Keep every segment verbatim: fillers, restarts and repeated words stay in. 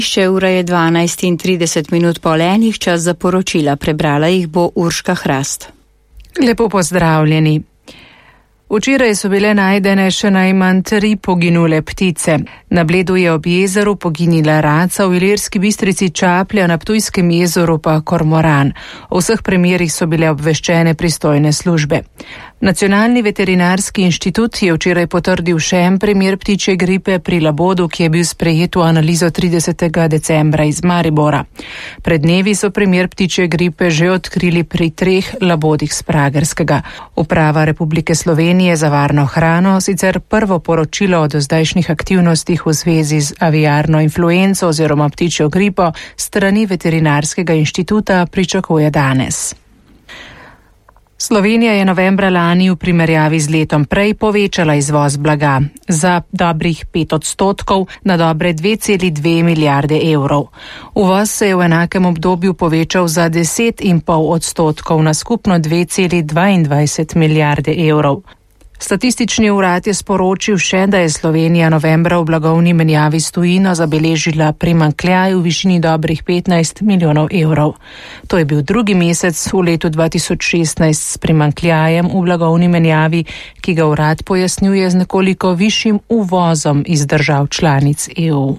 Še ura je dvanajst in trideset minut po enih, čas za poročila. Prebrala jih bo Urška Hrast. Lepo pozdravljeni. Včeraj so bile najdene še najmanj tri poginule ptice. Na Bledu je ob jezeru poginila raca, v Ilirski Bistrici čaplja, na Ptujskem jezeru pa kormoran. O vseh primerih so bile obveščene pristojne službe. Nacionalni veterinarski inštitut je včeraj potrdil še en primer ptičje gripe pri labodu, ki je bil sprejet v analizo tridesetega decembra iz Maribora. Pred dnevi so primer ptičje gripe že odkrili pri treh labodih s Pragerskega. Uprava Republike Slovenije za varno hrano sicer prvo poročilo o dozdajšnjih aktivnostih v zvezi z aviarno influenco oziroma ptičjo gripo strani veterinarskega inštituta pričakuje danes. Slovenija je novembra lani v primerjavi z letom prej povečala izvoz blaga za dobrih pet odstotkov na dobre dve celi dve milijarde evrov. Uvoz se je v enakem obdobju povečal za deset in pol odstotkov na skupno dve celi dvaindvajset milijarde evrov. Statistični urad je sporočil še, da je Slovenija novembra v blagovni menjavi s tujino zabeležila primanjkljaj v višini dobrih petnajst milijonov evrov. To je bil drugi mesec v letu dva tisoč šestnajst s primanjkljajem v blagovni menjavi, ki ga urad pojasnjuje z nekoliko višjim uvozom iz držav članic E U.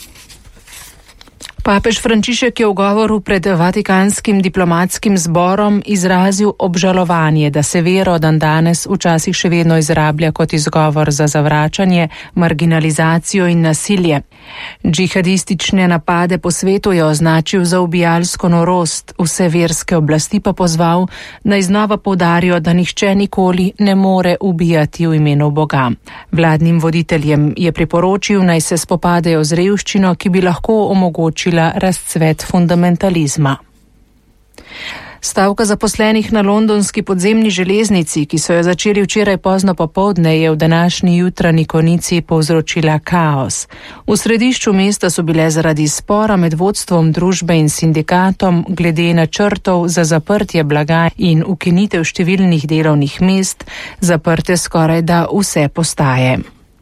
Papež Frančišek je v govoru pred Vatikanskim diplomatskim zborom izrazil obžalovanje, da se vero dandanes včasih še vedno izrablja kot izgovor za zavračanje, marginalizacijo in nasilje. Džihadistične napade po svetu je označil za ubijalsko norost, vse verske oblasti pa pozval, naj znova poudarijo, da nihče nikoli ne more ubijati v imenu Boga. Vladnim voditeljem je priporočil, naj se spopadajo z revščino, ki bi lahko omogočila razcvet fundamentalizma. Stavka zaposlenih na londonski podzemni železnici, ki so jo začeli včeraj pozno popoldne, je v današnji jutranji konici povzročila kaos. V središču mesta so bile zaradi spora med vodstvom družbe in sindikatom glede načrtov za zaprtje blaga in ukinitev številnih delovnih mest zaprte skorajda vse postaje.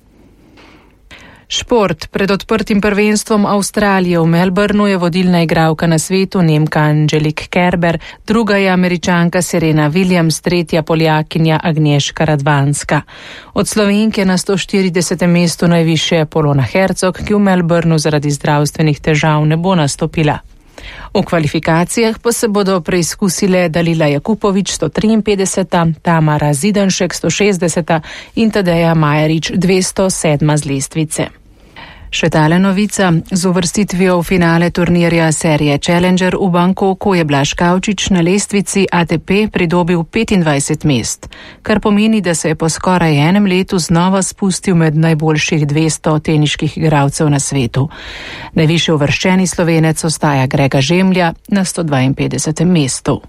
Šport. Pred odprtim prvenstvom Avstralije v Melbourneu je vodilna igralka na svetu, Nemka Angelique Kerber, druga je Američanka Serena Williams, tretja Poljakinja Agnieszka Radwanska. Od Slovenke na sto štiridesetem mestu najvišje Polona Hercog, ki v Melbourneu zaradi zdravstvenih težav ne bo nastopila. V kvalifikacijah pa se bodo preizkusile Dalila Jakupovič sto triinpetdeseta, Tamara Zidanšek sto šestdeseta in Tadeja Majerič dvesto sedma z lestvice. Še tale novica. Z uvrstitvijo v finale turnirja serije Challenger v Bangkoku je Blaž Kavčič na lestvici A T P pridobil petindvajset mest, kar pomeni, da se je po skoraj enem letu znova spustil med najboljših dvesto teniških igralcev na svetu. Najvišje uvrščeni Slovenec ostaja Grega Žemlja na sto dvainpetdesetem mestu.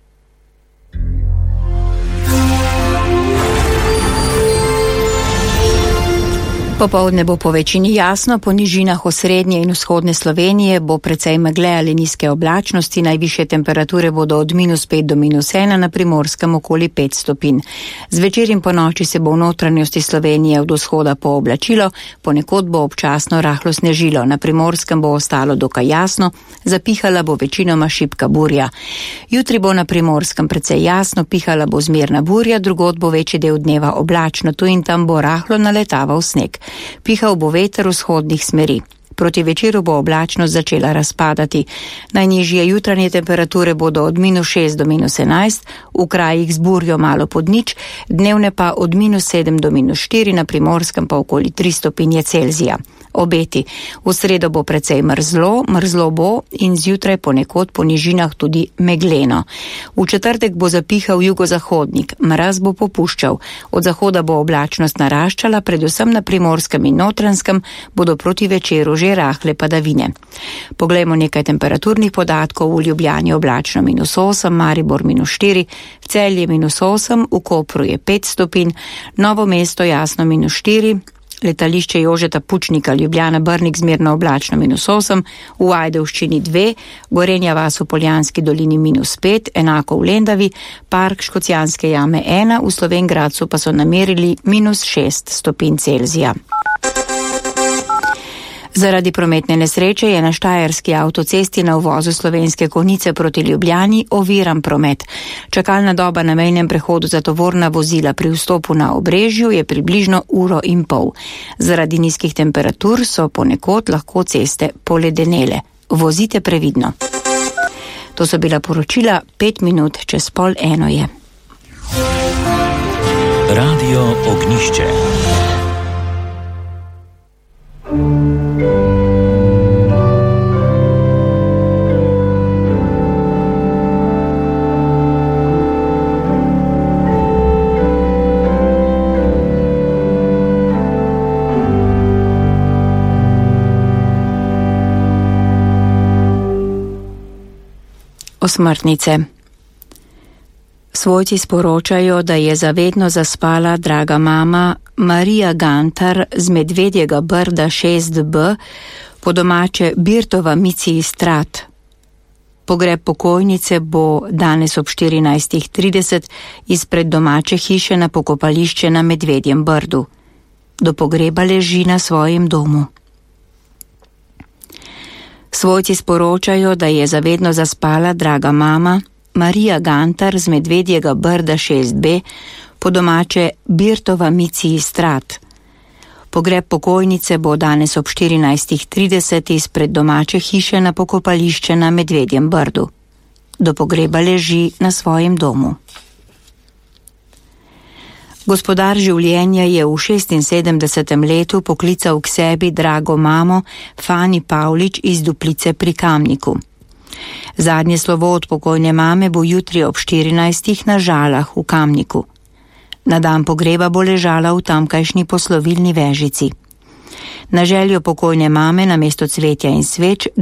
Popoldne bo po večini jasno, po nižinah osrednje in vzhodne Slovenije bo precej megle ali nizke oblačnosti, najvišje temperature bodo od minus pet do minus ena, na Primorskem okoli pet stopinj. Zvečer in po noči se bo v notranjosti Slovenije od vzhoda pooblačilo, ponekod bo občasno rahlo snežilo, na Primorskem bo ostalo dokaj jasno, zapihala bo večinoma šibka burja. Jutri bo na Primorskem precej jasno, pihala bo zmerna burja, drugod bo večji del dneva oblačno, tu in tam bo rahlo naletaval sneg. Pihal bo veter vzhodnih smeri. Proti večeru bo oblačnost začela razpadati. Najnižje jutranje temperature bodo od minus šest do minus enajst, v krajih z burjo malo pod nič, dnevne pa od minus sedem do minus štiri, na Primorskem pa okoli tri stopinje Celzija. Obeti. V sredo bo precej mrzlo, mrzlo bo in zjutraj ponekod po nižinah tudi megleno. V četrtek bo zapihal jugozahodnik, mraz bo popuščal. Od zahoda bo oblačnost naraščala, predvsem na Primorskem in Notranjskem bodo proti večeru že rahle padavine. Poglejmo nekaj temperaturnih podatkov. V Ljubljani oblačno minus osem, Maribor minus štiri, v Celje minus osem, v Kopru je pet stopinj, Novo mesto jasno minus štiri, letališče Jožeta Pučnika Ljubljana Brnik zmerno oblačno minus osem, v Ajdovščini dve, Gorenja vas v Poljanski dolini minus pet, enako v Lendavi, park Škocjanske jame ena, v Slovenj Gradcu pa so namerili minus šest stopinj Celzija. Zaradi prometne nesreče je na štajerski avtocesti na uvozu Slovenske Konjice proti Ljubljani oviran promet. Čakalna doba na mejnem prehodu za tovorna vozila pri vstopu na Obrežju je približno uro in pol. Zaradi nizkih temperatur so ponekod lahko ceste poledenele. Vozite previdno. To so bila poročila, pet minut čez pol eno je. Radio Ognišče. Osmrtnice. Svojci sporočajo, da je zavedno zaspala draga mama Marija Gantar z Medvedjega Brda šest B, po domače Birtova Mici Strat. Pogreb pokojnice bo danes ob štirinajstih trideset izpred domače hiše na pokopališče na Medvedjem Brdu. Do pogreba leži na svojem domu. Svojci sporočajo, da je zavedno zaspala draga mama Marija Gantar z Medvedjega Brda šest B, po domače Birtova Mici Strat. Pogreb pokojnice bo danes ob štirinajstih trideset izpred domače hiše na pokopališče na Medvedjem Brdu. Do pogreba leži na svojem domu. Gospodar življenja je v šestinsedemdesetem letu poklical k sebi drago mamo Fani Pavlič iz Duplice pri Kamniku. Zadnje slovo od pokojne mame bo jutri ob štirinajstih na Žalah v Kamniku. Na dan pogreba bo ležala v tamkajšnji poslovilni vežici. Na željo pokojne mame namesto cvetja in sveč